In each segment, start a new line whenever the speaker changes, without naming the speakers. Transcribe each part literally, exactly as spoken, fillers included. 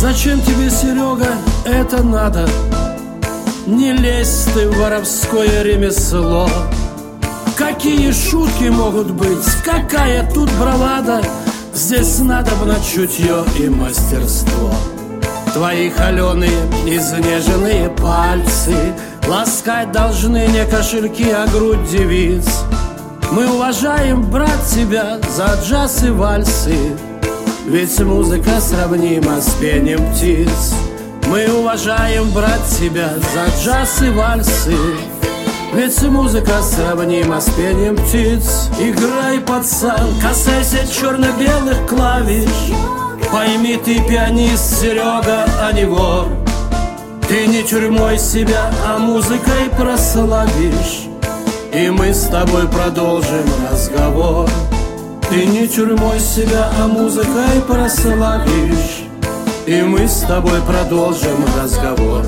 Зачем тебе, Серега, это надо? Не лезь ты в воровское ремесло. Какие шутки могут быть? Какая тут бравада? Здесь надобно чутье и мастерство. Твои холеные, изнеженные пальцы ласкать должны не кошельки, а грудь девиц. Мы уважаем, брат, тебя за джаз и вальсы, ведь музыка сравнима с пением птиц. Мы уважаем, брат, тебя за джаз и вальсы, ведь музыка сравнима с пением птиц. Играй, пацан, касайся черно-белых клавиш. Пойми, ты пианист, Серега, а не вор. Ты не тюрьмой себя, а музыкой прославишь, и мы с тобой продолжим разговор. Ты не тюрьмой себя, а музыкой прославишь, и мы с тобой продолжим разговор.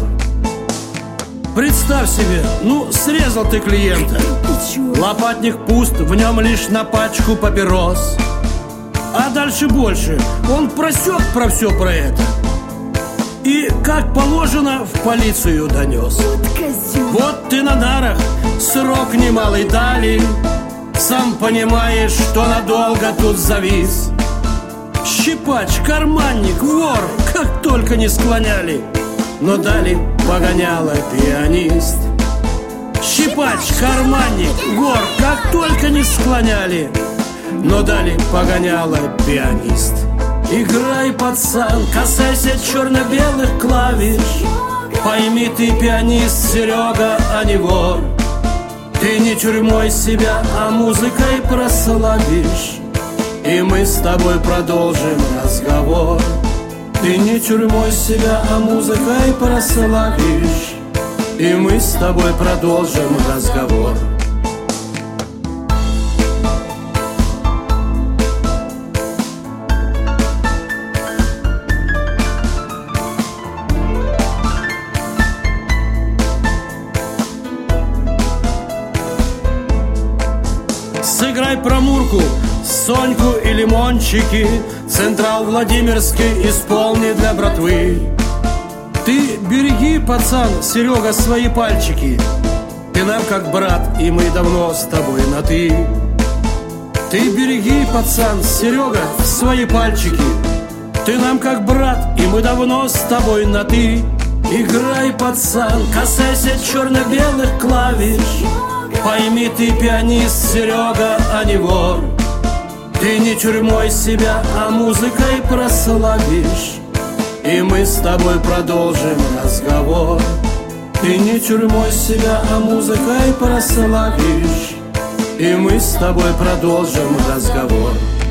Представь себе, ну, срезал ты клиента, лопатник пуст, в нем лишь на пачку папирос. А дальше больше, он просек про все про это и, как положено, в полицию донес. Вот ты на нарах, срок немалый дали, сам понимаешь, что надолго тут завис. Щипач, карманник, вор, как только не склоняли, но дали погоняло пианист. Щипач, карманник, вор, как только не склоняли, но дали погоняло пианист. Играй, пацан, касайся черно-белых клавиш. Пойми, ты пианист, Серега, а не вор. Ты не тюрьмой себя, а музыкой прославишь, и мы с тобой продолжим разговор. Ты не тюрьмой себя, а музыкой прославишь, и мы с тобой продолжим разговор. Сыграй про Мурку, Соньку и лимончики, Централ Владимирский исполни для братвы. Ты береги, пацан, Серега, свои пальчики. Ты нам как брат, и мы давно с тобой на «ты». Ты береги, пацан, Серега, свои пальчики. Ты нам как брат, и мы давно с тобой на «ты». Играй, пацан, касайся черно-белых клавиш. Пойми, ты пианист, Серега, а не вор. Ты не тюрьмой себя, а музыкой прославишь, и мы с тобой продолжим разговор. Ты не тюрьмой себя, а музыкой прославишь, и мы с тобой продолжим разговор.